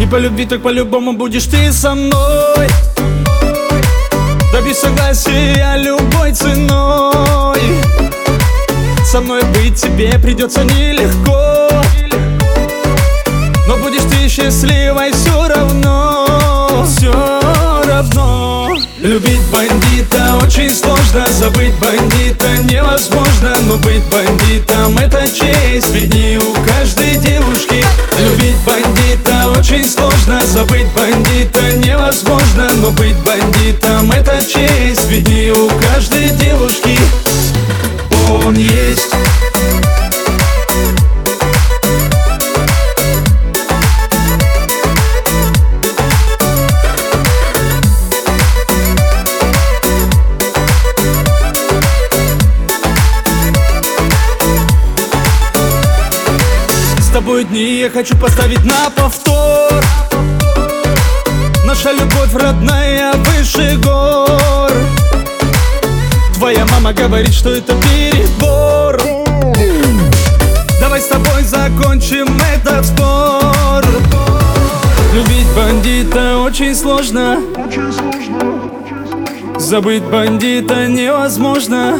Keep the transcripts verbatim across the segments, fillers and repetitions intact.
Не по любви, так по-любому будешь ты со мной. Добьюсь согласия любой ценой. Со мной быть тебе придется нелегко, но будешь ты счастливой все равно, все равно. Любить бандита очень сложно, забыть бандита невозможно, но быть бандитом — это честь, ведь не у каждой девушки. Любить бандита очень сложно, забыть бандита невозможно, но быть бандитом — это честь, ведь не у каждой девушки он есть. С тобой дни я хочу поставить на повтор. Наша любовь родная выше гор. Твоя мама говорит, что это перебор. Давай с тобой закончим этот спор. Любить бандита очень сложно, забыть бандита невозможно.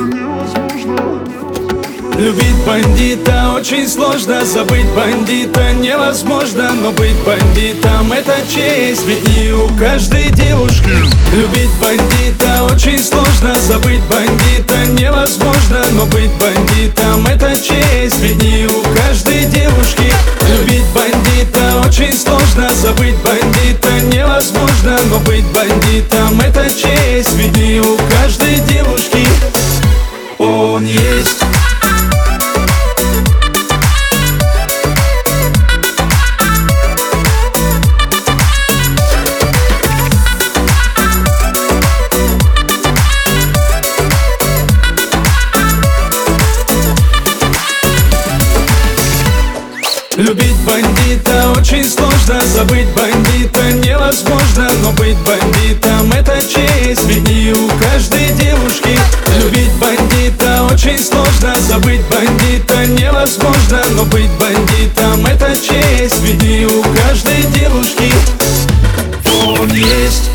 Любить бандита очень сложно, забыть бандита невозможно, но быть бандитом — это честь, ведь не у каждой девушки. Любить бандита очень сложно, забыть бандита невозможно, но быть бандитом — это честь, ведь не у каждой девушки. Любить бандита очень сложно, забыть бандита невозможно, но быть бандитом — это честь, ведь не у каждой девушки он есть. Любить бандита очень сложно, забыть бандита невозможно, но быть бандитом — это честь, ведь не у каждой девушки. Любить бандита очень сложно, забыть бандита невозможно, но быть бандитом — это честь, ведь не у каждой девушки он есть.